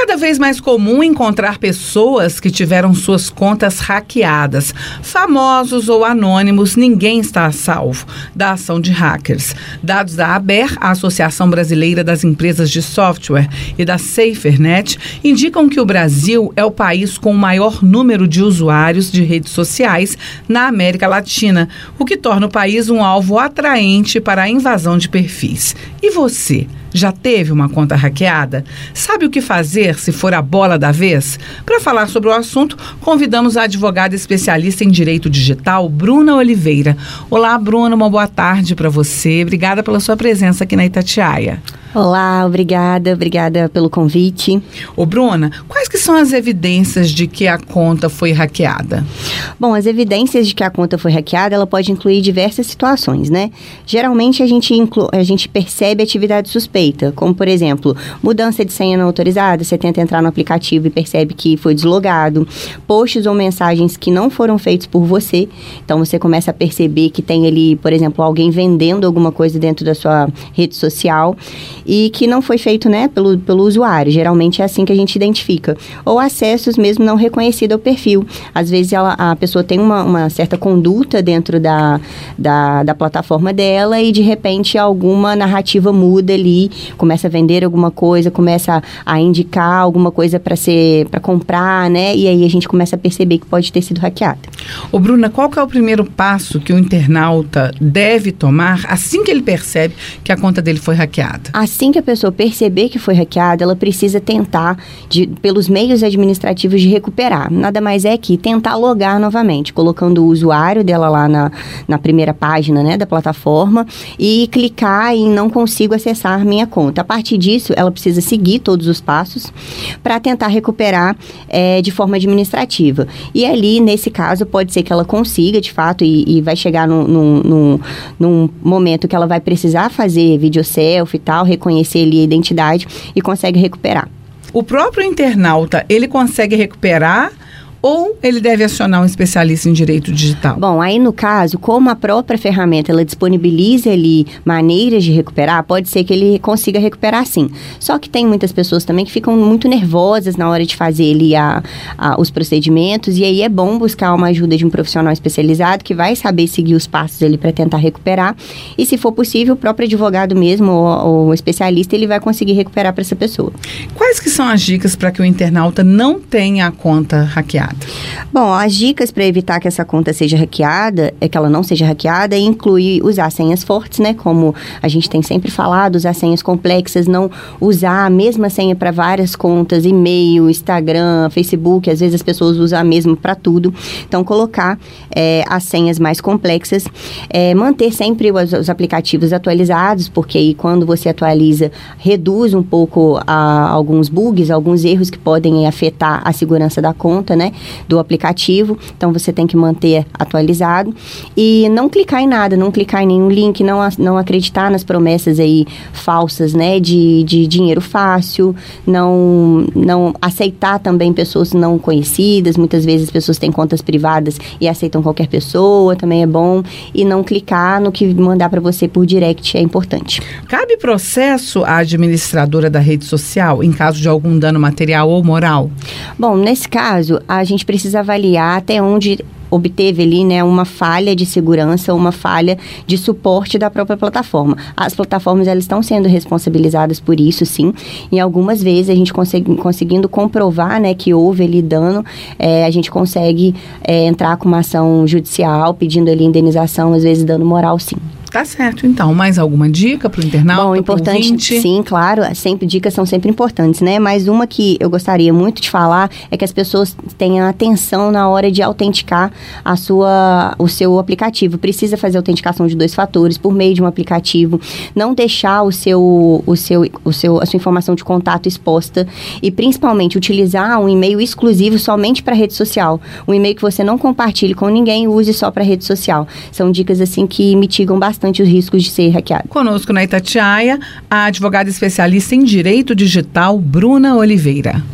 cada vez mais comum encontrar pessoas que tiveram suas contas hackeadas. Famosos ou anônimos, ninguém está a salvo da ação de hackers. Dados da ABER, a Associação Brasileira das Empresas de Software, e da SaferNet indicam que o Brasil é o país com o maior número de usuários de redes sociais na América Latina, o que torna o país um alvo atraente para a invasão de perfis. E você? Já teve uma conta hackeada? Sabe o que fazer se for a bola da vez? Para falar sobre o assunto, convidamos a advogada especialista em direito digital, Bruna Oliveira. Olá, Bruna, uma boa tarde para você. Obrigada pela sua presença aqui na Itatiaia. Olá, obrigada pelo convite. Ô, Bruna, quais que são as evidências de que a conta foi hackeada? Bom, as evidências de que a conta foi hackeada, ela pode incluir diversas situações, né? Geralmente a gente percebe atividade suspeita, como por exemplo, mudança de senha não autorizada, você tenta entrar no aplicativo e percebe que foi deslogado, posts ou mensagens que não foram feitos por você, então você começa a perceber que tem ali, por exemplo, alguém vendendo alguma coisa dentro da sua rede social, e que não foi feito, né, pelo usuário. Geralmente é assim que a gente identifica. Ou acessos mesmo não reconhecidos ao perfil. Às vezes a pessoa tem uma certa conduta dentro da plataforma dela e de repente alguma narrativa muda ali, começa a vender alguma coisa, começa a indicar alguma coisa para comprar, né? E aí a gente começa a perceber que pode ter sido hackeada. Ô, Bruna, qual que é o primeiro passo que o internauta deve tomar assim que ele percebe que a conta dele foi hackeada? Assim que a pessoa perceber que foi hackeada, ela precisa tentar, pelos meios administrativos, de recuperar. Nada mais é que tentar logar novamente, colocando o usuário dela lá na primeira página, né, da plataforma e clicar em não consigo acessar minha conta. A partir disso, ela precisa seguir todos os passos para tentar recuperar de forma administrativa. E ali, nesse caso, pode ser que ela consiga, de fato, e vai chegar num momento que ela vai precisar fazer videoselfie e tal, reconhecer ali a identidade e consegue recuperar. O próprio internauta, ele consegue recuperar ou ele deve acionar um especialista em direito digital? Bom, aí no caso, como a própria ferramenta ela disponibiliza ali maneiras de recuperar, pode ser que ele consiga recuperar sim. Só que tem muitas pessoas também que ficam muito nervosas na hora de fazer ali os procedimentos, e aí é bom buscar uma ajuda de um profissional especializado que vai saber seguir os passos ali para tentar recuperar, e se for possível, o próprio advogado mesmo ou o especialista, ele vai conseguir recuperar para essa pessoa. Quais que são as dicas para que o internauta não tenha a conta hackeada? Bom, as dicas para evitar que essa conta seja hackeada, que ela não seja hackeada, inclui usar senhas fortes, né? Como a gente tem sempre falado, usar senhas complexas, não usar a mesma senha para várias contas, e-mail, Instagram, Facebook, às vezes as pessoas usam a mesma para tudo. Então, colocar as senhas mais complexas, manter sempre os aplicativos atualizados, porque aí quando você atualiza, reduz um pouco alguns bugs, alguns erros que podem afetar a segurança da conta, né? Do aplicativo, então você tem que manter atualizado e não clicar em nada, não clicar em nenhum link, não acreditar nas promessas aí falsas, né, de dinheiro fácil, não aceitar também pessoas não conhecidas, muitas vezes as pessoas têm contas privadas e aceitam qualquer pessoa, também é bom, e não clicar no que mandar para você por direct é importante. Cabe processo à administradora da rede social em caso de algum dano material ou moral? Bom, nesse caso, a gente precisa avaliar até onde obteve ali, né, uma falha de segurança, uma falha de suporte da própria plataforma. As plataformas, elas estão sendo responsabilizadas por isso, sim. E algumas vezes a gente conseguindo comprovar, né, que houve ali dano, a gente consegue entrar com uma ação judicial, pedindo ali indenização, às vezes dano moral, sim. Tá certo, então. Mais alguma dica para o internauta? Bom, importante, sim, claro. Dicas são sempre importantes, né? Mas uma que eu gostaria muito de falar é que as pessoas tenham atenção na hora de autenticar o seu aplicativo. Precisa fazer autenticação de 2 fatores por meio de um aplicativo. Não deixar a sua informação de contato exposta e, principalmente, utilizar um e-mail exclusivo somente para rede social. Um e-mail que você não compartilhe com ninguém, use só para rede social. São dicas, assim, que mitigam bastante os riscos de ser hackeado. Conosco na Itatiaia, a advogada especialista em direito digital, Bruna Oliveira.